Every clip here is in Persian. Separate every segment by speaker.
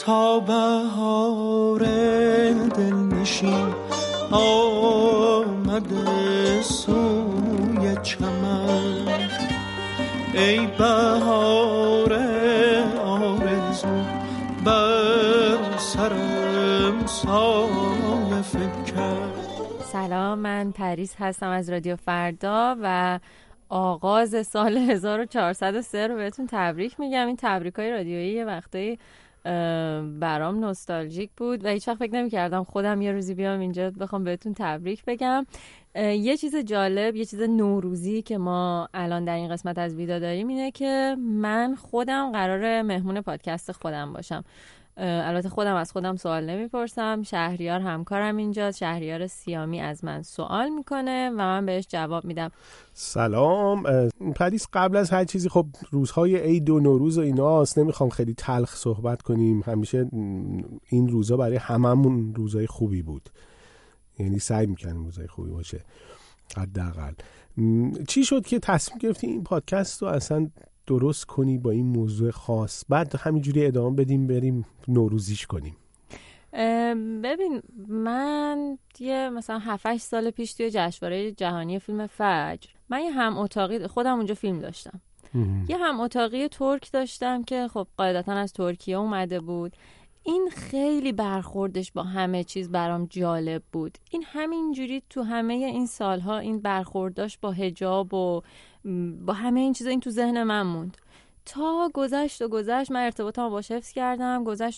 Speaker 1: تا بهار دلنشین آمده سوی چمن. ای بهار آرزو بر سرم سایه فکن.
Speaker 2: سلام، من پریس هستم از رادیو فردا و آغاز سال 1403 رو بهتون تبریک میگم. این تبریکای رادیویی یه وقتایی برام نوستالژیک بود و هیچ وقت فکر نمی‌کردم خودم یه روزی بیام اینجا بخوام بهتون تبریک بگم. یه چیز جالب، یه چیز نوروزی که ما الان در این قسمت از ویدا داریم اینه که من خودم قراره مهمون پادکست خودم باشم. البته خودم از خودم سوال نمیپرسم، شهریار همکارم اینجاست. شهریار سیامی از من سوال میکنه و من بهش جواب میدم.
Speaker 3: سلام پریس، قبل از هر چیزی خب روزهای عید و نوروز و ایناست، نمیخوام خیلی تلخ صحبت کنیم. همیشه این روزا برای هممون روزای خوبی بود، یعنی سعی میکنیم روزای خوبی باشه حداقل. چی شد که تصمیم گرفتی این پادکست رو اصلا درست کنی با این موضوع خاص، بعد همینجوری ادامه بدیم بریم نوروزیش کنیم؟
Speaker 2: ببین، من یه مثلا 7-8 سال پیش توی جشنواره جهانی فیلم فجر من یه هم اتاقی خودم اونجا فیلم داشتم. یه هم اتاقی ترک داشتم که خب قاعدتا از ترکیه اومده بود. این خیلی برخوردش با همه چیز برام جالب بود. این همینجوری تو همه این سالها این برخورداش با حجاب و با همه این چیزا این تو ذهن من موند تا گذشت من ارتباطمو باهاش حفظ کردم. گذشت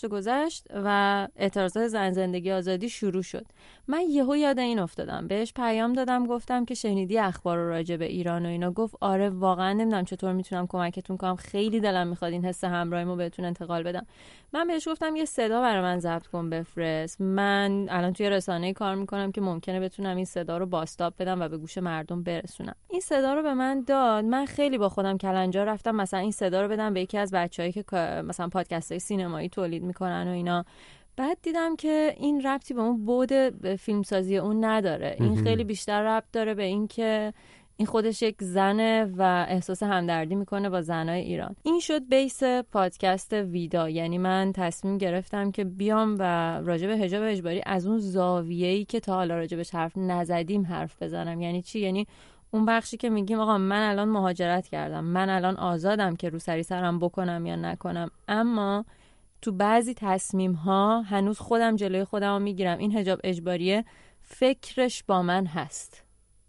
Speaker 2: و اعتراضات زن زندگی آزادی شروع شد. من یهو یاد این افتادم، بهش پیام دادم، گفتم که شنیدی اخبار راجع به ایران و اینا؟ گفت آره واقعا نمیدونم چطور میتونم کمکتون کنم، خیلی دلم میخواد این حس همراهیمو بهتون انتقال بدم. من بهش گفتم یه صدا برای من ضبط کن بفرست. من الان توی رسانه‌ای کار میکنم که ممکنه بتونم این صدا رو باستاب بدم و به گوش مردم برسونم. این صدا رو به من داد. من خیلی با خودم کلنجار رفتم مثلا این صدا رو بدم به یکی از بچه‌هایی که مثلا پادکست‌های سینمایی تولید میکنن و اینا. بعد دیدم که این ربطی به اون بعد فیلمسازی اون نداره. این خیلی بیشتر ربط داره به این که این خودش یک زنه و احساس همدردی میکنه با زنای ایران. این شد بیس پادکست ویدا. یعنی من تصمیم گرفتم که بیام و راجع به حجاب اجباری از اون زاویه‌ای که تا حالا راجع بهش حرف نزدیم حرف بزنم. یعنی چی؟ یعنی اون بخشی که میگیم آقا من الان مهاجرت کردم، من الان آزادم که رو سری سرم بکنم یا نکنم، اما تو بعضی تصمیم ها هنوز خودم جلوی خودم رو میگیرم. این حجاب اجباریه فکرش با من هست،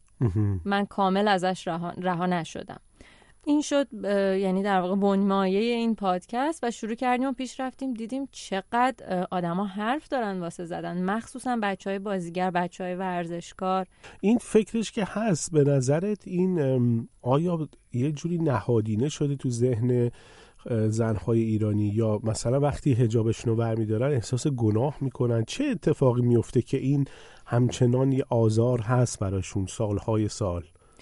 Speaker 2: من کامل ازش رها نشدم. این شد یعنی در واقع بنمایه این پادکست و شروع کردیم و پیش رفتیم. دیدیم چقدر آدما حرف دارن واسه زدن، مخصوصا بچهای بازیگر، بچهای ورزشکار.
Speaker 3: این فکرش که هست، به نظرت این آیا یه جوری نهادینه شده تو ذهن زنهای ایرانی، یا مثلا وقتی حجابشون رو برمیدارن احساس گناه میکنن؟ چه اتفاقی میفته که این همچنان یه آزار هست براشون سالهای سال؟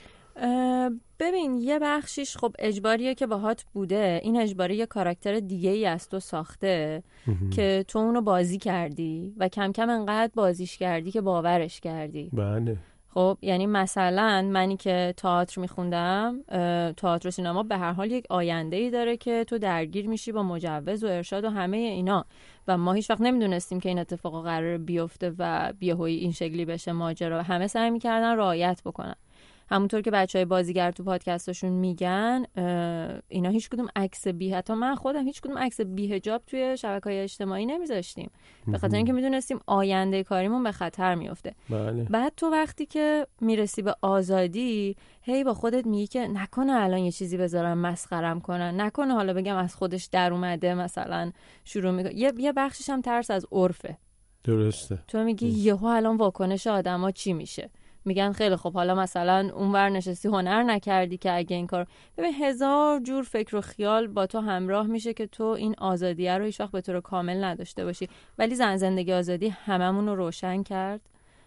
Speaker 2: ببین، یه بخشیش خب اجباریه که باهات بوده. این اجباری یه کاراکتر دیگه ای از تو ساخته که تو اونو بازی کردی و کم کم انقدر بازیش کردی که باورش کردی.
Speaker 3: بله.
Speaker 2: خب یعنی مثلا منی که تئاتر میخوندم، تئاتر و سینما به هر حال یک آینده‌ای داره که تو درگیر میشی با مجوز و ارشاد و همه اینا و ما هیچ وقت نمیدونستیم که این اتفاق قراره بیفته و بیهویی این شکلی بشه ماجرا. همه سعی میکردن رعایت بکنن. همونطور که بچهای بازیگر تو پادکستاشون میگن، اینا هیچ کدوم عکس حتی من خودم هیچ کدوم عکس بی‌حجاب توی شبکه‌های اجتماعی نمیذاشتیم، به خاطر اینکه میدونستیم آینده کاریمون به خطر میفته.
Speaker 3: بله.
Speaker 2: بعد تو وقتی که میرسی به آزادی، هی با خودت میگی که نکنه الان یه چیزی بذارم مسخرم کنن، نکنه حالا بگم از خودش در اومده، مثلا شروع میکنه. یه بخشش هم ترس از عرفه.
Speaker 3: درسته.
Speaker 2: تو میگی یهو الان واکنش آدما چی میشه؟ میگن خیلی خب حالا مثلا اونور نشستی هنر نکردی که اگه این کار. ببین، هزار جور فکر و خیال با تو همراه میشه که تو این آزادیه رو هیچ وقت به طور کامل نداشته باشی. ولی زن زندگی آزادی هممون رو روشن کرد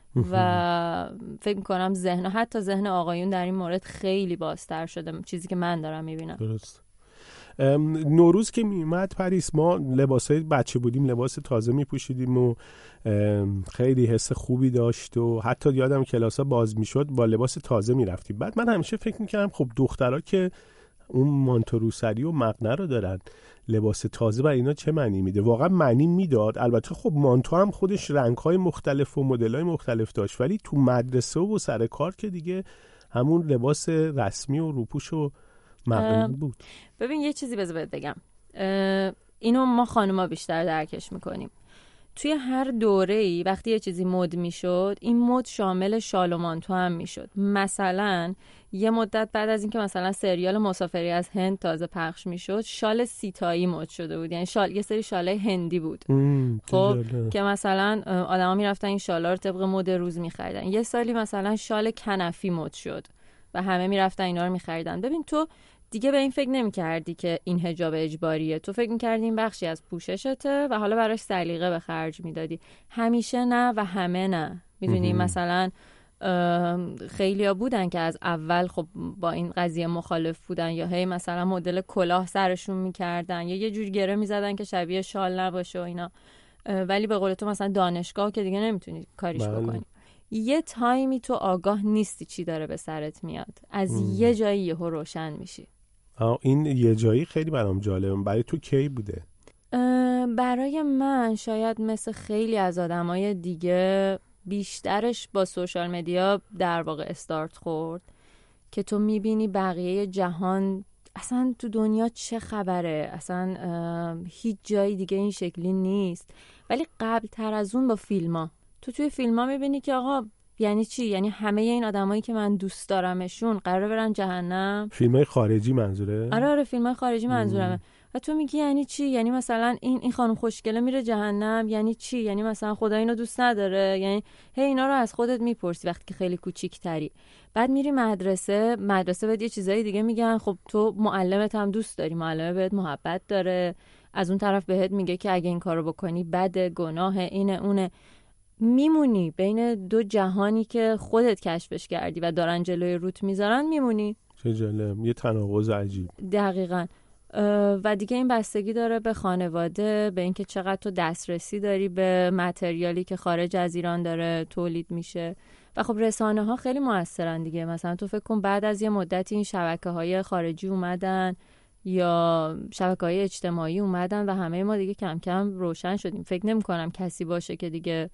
Speaker 2: و فکر میکنم حتی ذهن آقایون در این مورد خیلی بازتر شده، چیزی که من دارم میبینم.
Speaker 3: درست. نوروز که میومد پریس، ما لباسای بچه بودیم، لباس تازه میپوشیدیم و خیلی حس خوبی داشت و حتی یادم کلاسا باز میشد با لباس تازه میرفتیم. بعد من همیشه فکر میکردم خب دخترها که اون مانتو روسری و مقنعه رو دارن، لباس تازه برای اینا چه معنی میده؟ واقعا معنی میداد. البته خب مانتو هم خودش رنگ‌های مختلف و مدل‌های مختلف داشت، ولی تو مدرسه و سر کار که دیگه همون لباس رسمی و روپوش و مقنعه بود.
Speaker 2: ببین یه چیزی بذار بگم، اینو ما خانوما بیشتر درکش میکنیم. توی هر دوره‌ای وقتی یه چیزی مد میشد، این مد شامل شال و مانتو هم میشد. مثلا یه مدت بعد از اینکه مثلا سریال مسافری از هند تازه پخش میشد، شال سیتایی مد شده بود، یعنی یه سری شالای هندی بود خب که مثلا آدما میرفتن این شالا رو طبق مد روز میخریدن. یه سالی مثلا شال کنفی مد شد و همه میرفتن اینا رو میخریدن. ببین تو دیگه به این فکر نمی‌کردی که این حجاب اجباریه، تو فکر می‌کردی این بخشی از پوششته و حالا براش سلیقه به خرج میدادی. همیشه نه و همه نه، میدونی. مثلا خیلیا بودن که از اول خب با این قضیه مخالف بودن، یا هی مثلا مدل کلاه سرشون میکردن یا یه جور گره میزدن که شبیه شال نباشه و اینا، ولی به قول تو مثلا دانشگاه که دیگه نمیتونی کاریش بکنی. یه تایمی تو آگاه نیستی چی داره به سرت میاد، از یه جایی یهو روشن میشی.
Speaker 3: این یه جایی خیلی برام جالبه. برای تو کی بوده؟
Speaker 2: برای من شاید مثل خیلی از آدمای دیگه بیشترش با سوشال مدیا در واقع استارت خورد که تو میبینی بقیه جهان اصلا تو دنیا چه خبره، اصلا هیچ جایی دیگه این شکلی نیست. ولی قبل تر از اون با فیلما، تو توی فیلما میبینی که آقا یعنی چی؟ یعنی همه این آدمایی که من دوست دارمشون قراره برن جهنم.
Speaker 3: فیلمای خارجی منظوره؟
Speaker 2: آره فیلمای خارجی منظورمه. و تو میگی یعنی چی؟ یعنی مثلا این خانم خوشگله میره جهنم، یعنی چی؟ یعنی مثلا خدا اینو دوست نداره؟ یعنی هی اینا رو از خودت میپرسی وقتی که خیلی کوچیک‌تری. بعد میری مدرسه بهت یه چیزای دیگه میگن. خب تو معلمت هم دوست داری، معلمت بهت محبت داره، از اون طرف بهت میگه که اگه این کارو بکنی بده، گناه، اینه اونه. میمونی بین دو جهانی که خودت کشفش کردی و دارن جلوی روت میذارن، میمونی.
Speaker 3: چه جالب، یه تناقض عجیب.
Speaker 2: دقیقاً. و دیگه این بستگی داره به خانواده، به اینکه چقدر تو دسترسی داری به متریالی که خارج از ایران داره تولید میشه. و خب رسانه ها خیلی موثرن دیگه. مثلا تو فکر کن بعد از یه مدتی این شبکه‌های خارجی اومدن یا شبکه‌های اجتماعی اومدن و همه ما دیگه کم کم روشن شدیم. فکر نمی‌کنم کسی باشه که دیگه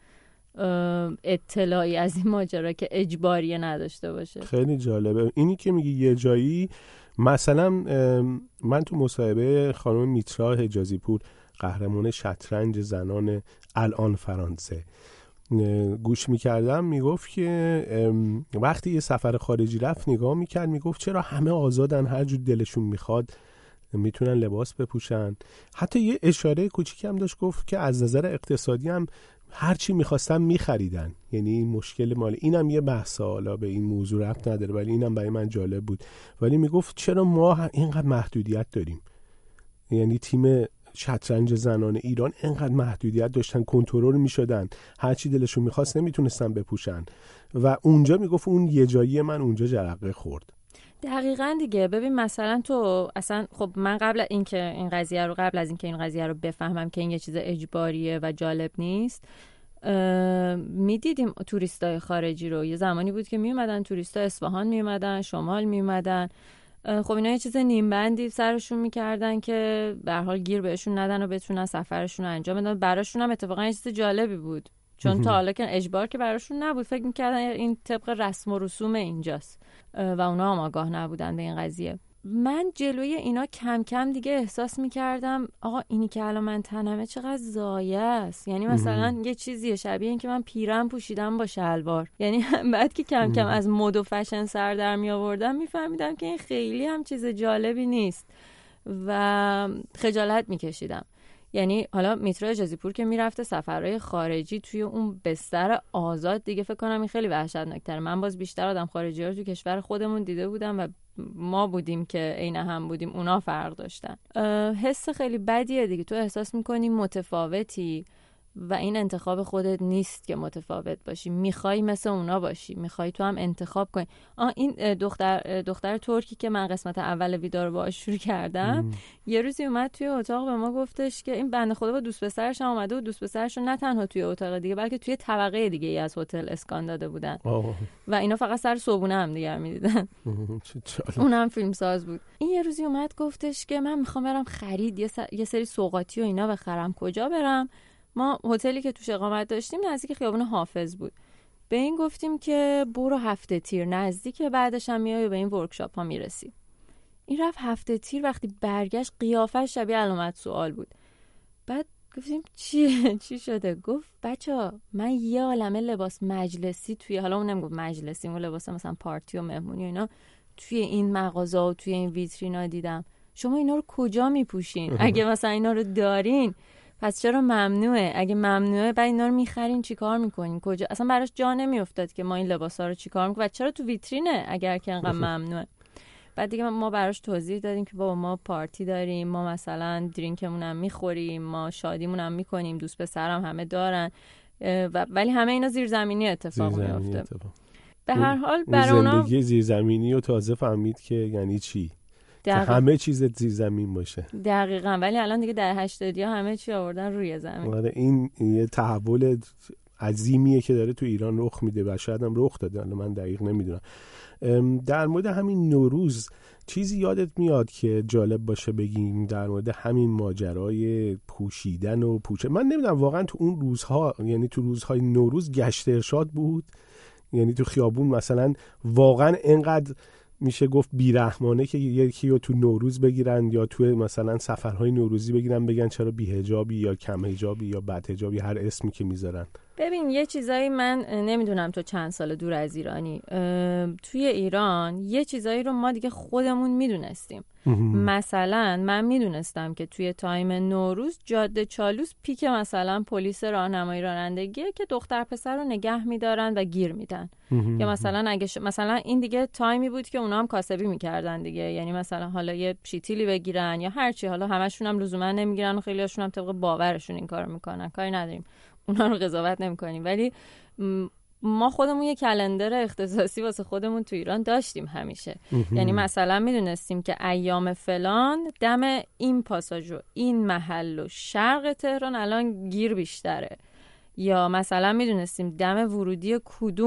Speaker 2: اطلاعی از این ماجرا که اجباریه نداشته باشه.
Speaker 3: خیلی جالبه اینی که میگی یه جایی. مثلا من تو مصاحبه خانم میترا حجازی پور، قهرمان شطرنج زنان الان فرانسه، گوش میکردم، میگفت که وقتی یه سفر خارجی رفت نگاه میکرد، میگفت چرا همه آزادن، هر جور دلشون میخواد میتونن لباس بپوشن. حتی یه اشاره کوچیکی هم داشت، گفت که از نظر اقتصادی هم هر چی میخواستن میخریدن. یعنی این مشکل مالی، اینم یه بحث، حالا به این موضوع ربط نداره ولی اینم برای من جالب بود. ولی میگفت چرا ما اینقدر محدودیت داریم؟ یعنی تیم شطرنج زنان ایران اینقدر محدودیت داشتن، کنترل میشدن، هر چی دلشون میخواست نمیتونستن بپوشن. و اونجا میگفت اون یه جایی من اونجا جرقه خورد.
Speaker 2: دقیقاً دیگه. ببین مثلا تو اصلا خب من قبل از اینکه این قضیه رو بفهمم که این یه چیز اجباریه و جالب نیست، میدیدیم توریستای خارجی رو. یه زمانی بود که میومدن توریستا اصفهان، میومدن شمال، میومدن، خب اینا یه چیز نیم بندی سرشون میکردن که به هر حال گیر بهشون ندن و بتونن سفرشون رو انجام بدن. براشون هم اتفاقا یه چیز جالبی بود، چون تا حالا که اجبار که براشون نبود، فکر میکردن این طبق رسم و رسوم اینجاست و اونا هم آگاه نبودن به این قضیه. من جلوی اینا کم کم دیگه احساس میکردم آقا اینی که الان من تنمه چقدر ضایع است. یعنی مثلا یه چیزیه شبیه این که من پیرم پوشیدم با شلوار. یعنی بعد که کم کم از مد و فشن سر در می آوردم میفهمیدم که این خیلی هم چیز جالبی نیست و خجالت میکشیدم. یعنی حالا میترا حجازی پور که میرفته سفرهای خارجی توی اون بستر آزاد، دیگه فکر کنم این خیلی وحشتناک‌تره. من باز بیشتر آدم خارجی ها رو تو کشور خودمون دیده بودم و ما بودیم که عین هم بودیم، اونا فرق داشتن. حس خیلی بدیه دیگه، تو احساس میکنی متفاوتی و این انتخاب خودت نیست که متفاوت باشی، میخوای مثل اونا باشی، میخوای تو هم انتخاب کنی. این دختر ترکی که من قسمت اول ویدیو رو باهاش شروع کردم یه روزی اومد توی اتاق به ما گفتش که این بنده خدا با دوست پسرش هم اومده و دوست پسرش رو نه تنها توی اتاق دیگه بلکه توی طبقه دیگه ای از هتل اسکان داده بودن و اینا فقط سر صبحونه هم دیگه میدیدن. اونم فیلم ساز بود. این یه روزی اومد گفتش که من میخوام برم خرید یه سری سوغاتی و اینا بخرم، کجا برم؟ ما هتلی که توش اقامت داشتیم نزدیک خیابون حافظ بود. به این گفتیم که برو هفته تیر نزدیک، بعدش هم میای به این ورکشاپ ها میرسی. این رفت هفته تیر، وقتی برگشت قیافش شبیه علامت سوال بود. بعد گفتیم چی شده؟ گفت بچه‌ها من یه عالمه لباس مجلسی توی، حالا اون نمیگفت مجلسی، اون لباس مثلا پارتی و مهمونی و اینا توی این مغازه و توی این ویترینا دیدم، شما اینا رو کجا میپوشین؟ اگه مثلا اینا رو دارین پس چرا ممنوعه؟ اگه ممنوعه بعد اینا رو میخرین چیکار میکنین؟ کجا؟ اصلا براش جا نمیافتاد که ما این لباسا رو چیکار میکنیم و چرا تو ویترینه اگر که انقدر ممنوعه. بعد دیگه ما براش توضیح دادیم که بابا ما پارتی داریم، ما مثلا درینکمون هم میخوریم، ما شادیمون هم میکنیم، دوست پسرم همه دارن ولی همه اینا زیرزمینی اتفاق میفته. به هر حال برای اونا
Speaker 3: زندگی زیرزمینی رو تازه فهمید که یعنی چی، که همه چیز زیرزمین باشه.
Speaker 2: دقیقاً. ولی الان دیگه در 80 همه چی آوردن روی زمین.
Speaker 3: آره این یه تحول عظیمیه که داره تو ایران رخ میده و شاید هم رخ داده، من دقیق نمیدونم. در مورد همین نوروز چیزی یادت میاد که جالب باشه بگیم در مورد همین ماجرای پوشیدن و من نمیدونم واقعا تو اون روزها، یعنی تو روزهای نوروز گشت ارشاد بود؟ یعنی تو خیابون مثلا واقعا اینقدر میشه گفت بیرحمانه که یکی رو تو نوروز بگیرن یا تو مثلا سفرهای نوروزی بگیرن بگن چرا بی‌حجابی یا کم حجابی یا بد حجابی، هر اسمی که میذارن؟
Speaker 2: ببین یه چیزایی من نمیدونم تو چند سال دور از ایرانی، توی ایران یه چیزایی رو ما دیگه خودمون میدونستیم. مثلا من میدونستم که توی تایم نوروز جاده چالوس پیک مثلا پلیس راهنمایی رانندگیه که دختر پسر رو نگه میدارن و گیر میدن. یا مثلا اگه مثلا این دیگه تایمی بود که اونا هم کاسبی میکردن دیگه، یعنی مثلا حالا یه شیتیلی بگیرن یا هر چی، حالا همشون هم لزوما نمیگیرن و خیلیاشون هم طبق باورشون این کارو میکنن، کاری نداریم اونا رو قضاوت نمی‌کنیم، ولی ما خودمون یه کلندر اختصاصی واسه خودمون تو ایران داشتیم همیشه. یعنی مثلا میدونستیم که ایام فلان دم این پاساژ و این محل و شرق تهران الان گیر بیشتره، یا مثلا میدونستیم دم ورودی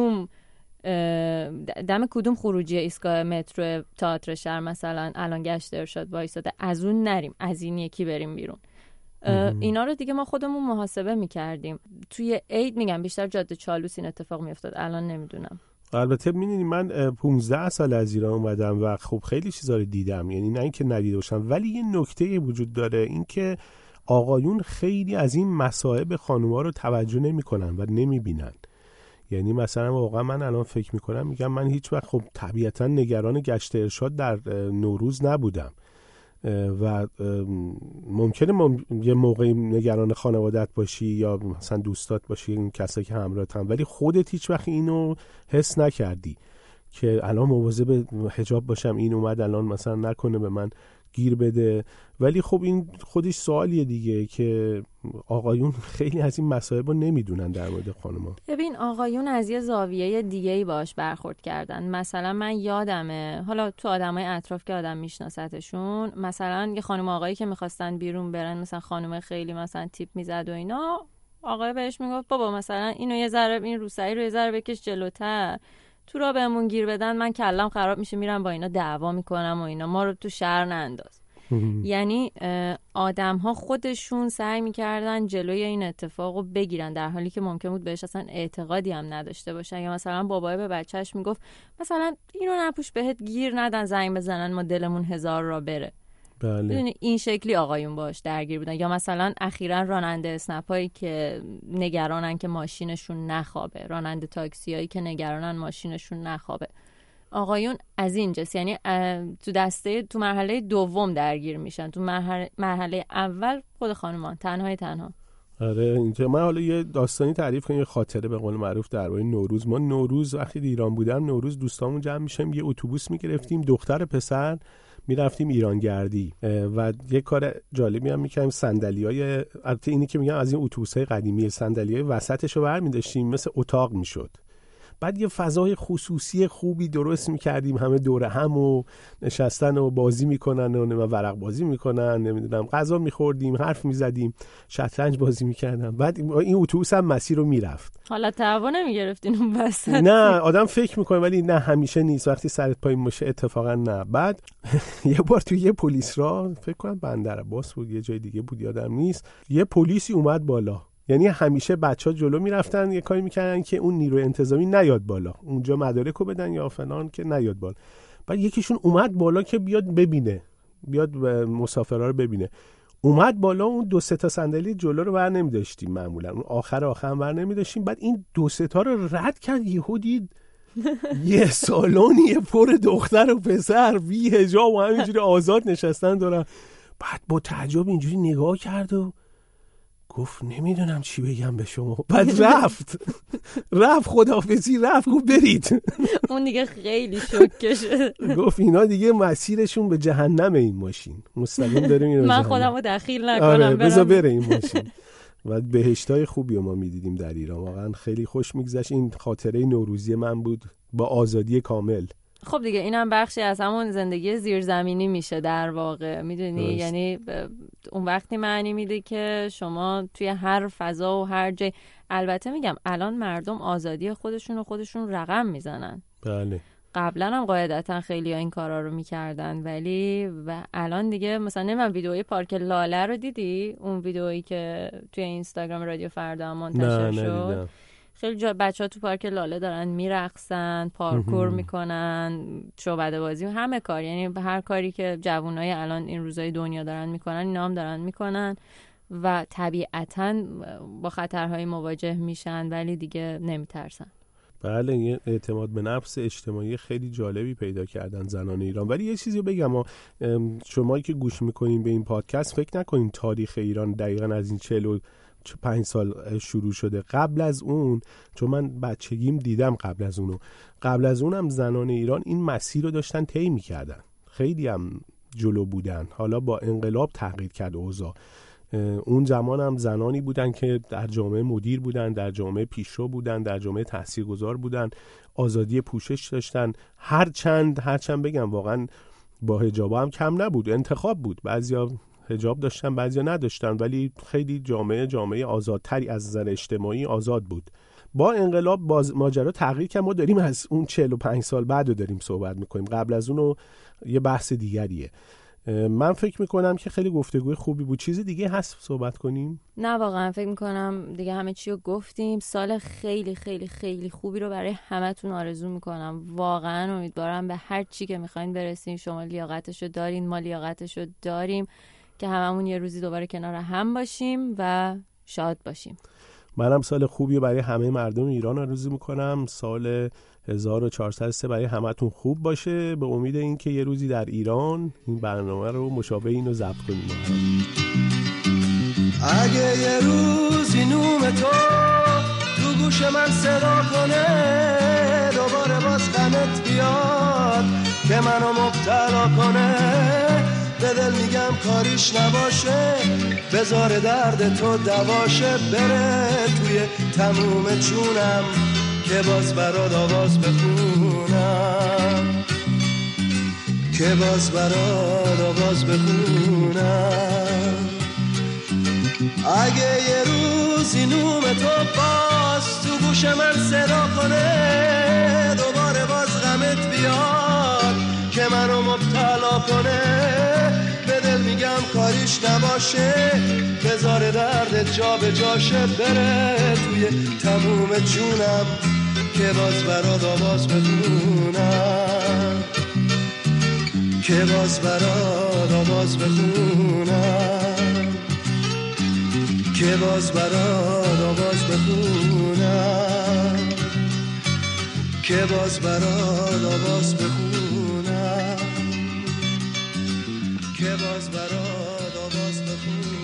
Speaker 2: دم کدوم خروجی ایستگاه مترو تئاتر شهر مثلا الان گشت ارشاد وایساده، از اون نریم، از این یکی بریم بیرون. اینا رو دیگه ما خودمون محاسبه میکردیم. توی عید میگم بیشتر جاده چالوس این اتفاق میافتاد، الان نمیدونم.
Speaker 3: البته میدونی من 15 سال از ایران اومدم و خب خیلی چیزا رو دیدم، یعنی نه اینکه ندیده باشم، ولی یه نکته وجود داره، این که آقایون خیلی از این مصائب خانوما رو توجه نمیکنن و نمیبینن. یعنی مثلا واقعا من الان فکر میکنم میگم من هیچ وقت خب طبیعتا نگران گشت ارشاد در نوروز نبودم و ممکنه یه موقعی نگران خانوادت باشی یا مثلا دوستات باشی، این کسایی که همراهت هم، ولی خودت هیچ وقت اینو حس نکردی که الان مواظب حجاب باشم، این اومد الان مثلا نکنه به من گیر بده. ولی خب این خودش سوالیه دیگه که آقایون خیلی از این مسائل رو نمیدونن در مورد خانم‌ها.
Speaker 2: ببین آقایون از یه زاویه دیگه‌ای باهاش برخورد کردن. مثلا من یادمه، حالا تو آدمای اطراف که آدم میشناستشون، مثلا یه خانم آقایی که می‌خواستن بیرون برن، مثلا خانم خیلی مثلا تیپ میزد و اینا، آقای بهش میگفت بابا مثلا اینو یه ذره، این روسری رو یه ذره بکش جلوتر، تو را بهمون گیر بدن من کلم خراب میشه، میرم با اینا دعوا میکنم و اینا، ما رو تو شهر ننداز. یعنی آدم ها خودشون سعی میکردن جلوی این اتفاق رو بگیرن، در حالی که ممکن بود بهش اصلا اعتقادی هم نداشته باشن. یا مثلا بابای به بچهش میگفت مثلا اینو نپوش بهت گیر ندن، زنگ بزنن ما دلمون 1000 را بره.
Speaker 3: بله.
Speaker 2: این شکلی آقایون باش درگیر بودن. یا مثلا اخیراً راننده اسنپایی که نگرانن که ماشینشون نخوابه، راننده تاکسیایی که نگرانن ماشینشون نخوابه، آقایون از اینجاست. یعنی تو مرحله دوم درگیر میشن، تو مرحله اول خود خانمان تنها.
Speaker 3: آره اینجا من حالا یه داستانی تعریف کنم، یه خاطره به قول معروف درباره نوروز. ما نوروز وقتی ایران بودم، نوروز دوستامون جمع میشیم، یه اتوبوس میگرفتیم، دختر پسر میرفتیم ایرانگردی و یه کار جالبی هم می‌کردیم، صندلی‌های، البته اینی که میگم از این اتوبوس‌های قدیمی، صندلی‌های وسطشو برمی‌داشتیم مثل اتاق میشد. بعد یه فضای خصوصی خوبی درست میکردیم، همه دور هم و نشستن و بازی میکنن و ورق بازی میکنن، نمیدونم غذا میخوردیم، حرف میزدیم، شطرنج بازی میکردن. بعد این اتوبوس هم مسیر رو میرفت.
Speaker 2: حالا تعاون نمیگرفتین اون وسط؟
Speaker 3: نه، آدم فکر میکنه ولی نه، همیشه نیست. وقتی سرت پایین باشه اتفاقا نه. بعد یه بار توی یه پلیس را، فکر کنم بندر عباس بود، یه جای دیگه بود یادم نیست، یه پلیسی اومد بالا. یعنی همیشه بچه‌ها جلو میرفتن یه کاری میکردن که اون نیروی انتظامی نیاد بالا، اونجا مدارکو بدن یا فلان که نیاد بالا. بعد یکیشون اومد بالا که بیاد ببینه، بیاد مسافرها رو ببینه. اومد بالا، اون 2-3 تا صندلی جلو رو بر نمی‌داشتیم، معمولا اون آخر بر نمی‌داشتیم. بعد این 2-3 تا رو رد کرد، یهو دید یه سالونی پر دختر و پسر بی حجاب و همینجوری آزاد نشستن دارن. بعد با تعجب اینجوری نگاه کرد و گفت نمیدونم چی بگم به شما. بعد رفت خداحافظی، رفت گفت برید.
Speaker 2: اون دیگه خیلی شوکه شد.
Speaker 3: گفت اینا دیگه مسیرشون به جهنم، این ماشین مستقیم داره میره.
Speaker 2: من خودم رو دخیل نکنم.
Speaker 3: آره بذار بره این ماشین. و بهشتای خوبی ما میدیدیم در ایران، واقعا خیلی خوش میگذشت. این خاطره نوروزی من بود با آزادی کامل.
Speaker 2: خب دیگه اینم بخشی از همون زندگی زیرزمینی میشه در واقع، میدونی، یعنی اون وقتی معنی میده که شما توی هر فضا و هر جای، البته میگم الان مردم آزادی خودشون رقم میزنن.
Speaker 3: بله.
Speaker 2: قبلا هم قاعدتا خیلی ها این کارا رو میکردن، ولی و الان دیگه مثلا من ویدئوی پارک لاله رو دیدی؟ اون ویدئویی که توی اینستاگرام رادیو فردا منتشر شد. خیلی بچه‌ها تو پارک لاله دارن میرقصن، پارکور میکنن، شعبده بازی، همه کار، یعنی هر کاری که جوانای الان این روزای دنیا دارن میکنن اینا هم دارن میکنن و طبیعتاً با خطرهای مواجه میشن ولی دیگه نمیترسن.
Speaker 3: بله، یه اعتماد به نفس اجتماعی خیلی جالبی پیدا کردن زنان ایران. ولی یه چیزی بگم، شمایی که گوش میکنین به این پادکست فکر نکنین تاریخ ایران دقیقاً از این 45 سال شروع شده. قبل از اون، چون من بچگیم دیدم قبل از اونم زنان ایران این مسیر رو داشتن طی می‌کردن، خیلی هم جلو بودن. حالا با انقلاب تغییر کرد اوضاع. اون زمان هم زنانی بودن که در جامعه مدیر بودن، در جامعه پیشرو بودن، در جامعه تاثیرگذار بودن، آزادی پوشش داشتن. هرچند بگم واقعا با حجاب هم کم نبود، انتخاب بود، بعضیا حجاب داشتن بعضیا نداشتن، ولی خیلی جامعه آزادتری از نظر اجتماعی آزاد بود. با انقلاب ماجرا تغییر کرد. ما داریم از اون 45 سال بعد رو داریم صحبت میکنیم، قبل از اون یه بحث دیگریه. من فکر میکنم که خیلی گفتگوی خوبی بود. چیز دیگه هست صحبت کنیم؟
Speaker 2: نه واقعا فکر میکنم دیگه همه چی رو گفتیم. سال خیلی خیلی خیلی خوبی رو برای همتون آرزو میکنم. واقعا امیدوارم به هر چی که میخواین برسین. شما لیاقتشو دارین، ما لیاقتشو داریم که هممون یه روزی دوباره کنار هم باشیم و شاد باشیم.
Speaker 3: منم سال خوبی برای همه مردم ایران آرزو میکنم. سال 1403 برای همتون خوب باشه، به امید اینکه یه روزی در ایران این برنامه رو مشابه اینو ضبط کنیم.
Speaker 1: اگه یه روزی نوم تو گوش من صدا کنه، دوباره باز غمت بیاد که منو مبتلا کنه، به دل میگم کاریش نباشه، بذار درد تو دواشه، بره توی تموم جونم که باز برات آواز بخونم، که باز برات آواز بخونم. اگه یه روزی نوم تو باز تو گوش من صدا کنه، دوباره باز غمت بیاد که منو مبتلا کنه، به دل میگم کاریش نباشه، بذار درد جا به جاشه، بره توی تموم جونم که باز برات آواز بخونم، که باز برات آواز بخونم، که باز برات آواز بخونم، که باز برات آواز بخونم، که باز برات آواز بخونم.